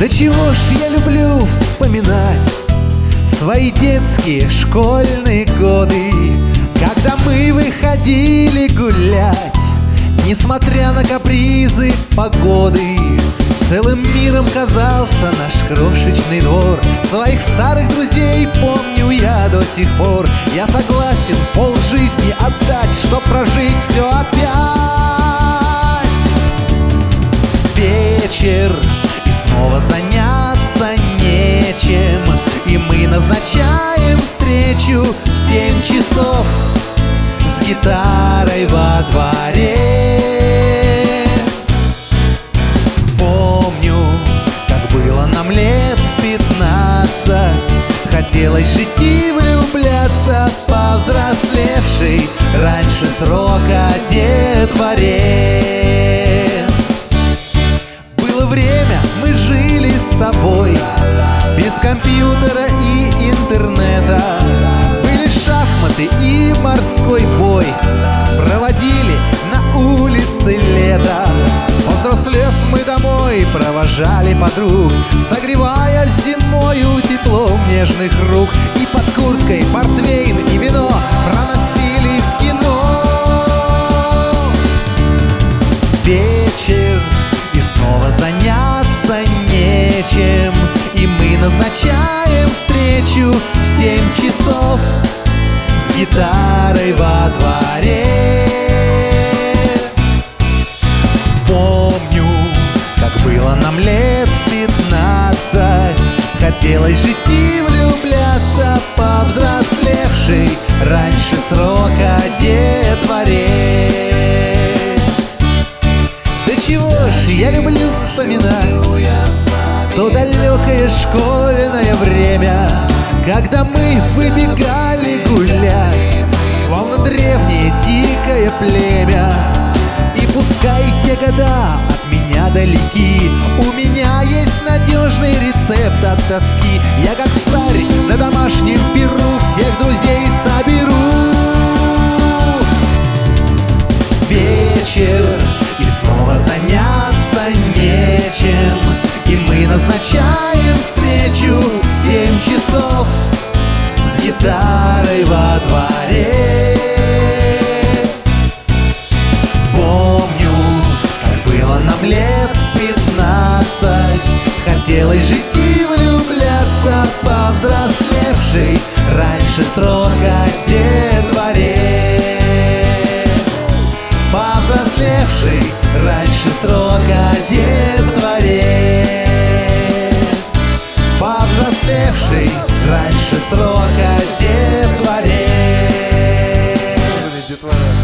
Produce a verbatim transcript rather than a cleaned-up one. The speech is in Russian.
Да чего ж я люблю вспоминать свои детские школьные годы, когда мы выходили гулять, несмотря на капризы погоды. Целым миром казался наш крошечный двор. Своих старых друзей помню я до сих пор. Я согласен полжизни отдать, чтоб прожить все опять. Вечер, и снова заняться нечем, и мы назначаем встречу в семь часов с гитарой во дворе. Помню, как было нам лет пятнадцать, хотелось жить и влюбляться повзрослевшей раньше срока детворе. Было время, мы жили с тобой без компьютера и интернета. Были шахматы и морской бой, проводили на улице лето. Повзрослев, мы домой провожали подруг, согревая зимою теплом нежных рук. И под курткой портвейн и вино проносили в кино. Вечер, и снова заняться нечем, и мы назначаем встречу в семь часов с гитарой во дворе. Помню, как было нам лет пятнадцать, хотелось жить и влюбляться повзрослевшей раньше срока детворе. Да чего ж я люблю вспоминать то далекое школьное время, когда мы выбегали гулять, словно древнее дикое племя. И пускай те года от меня далеки, у меня есть надежный рецепт от тоски. Я как встарь на домашнем перу всех друзей соберу. Вечер, и снова заняться нечем, и мы назначаем встречу в семь часов с гитарой во дворе. Помню, как было нам лет пятнадцать, хотелось жить и влюбляться повзрослевшей раньше срока детворе. Повзрослевшей раньше срока детворе. Повзрослевшей раньше срока детворе. Детвора.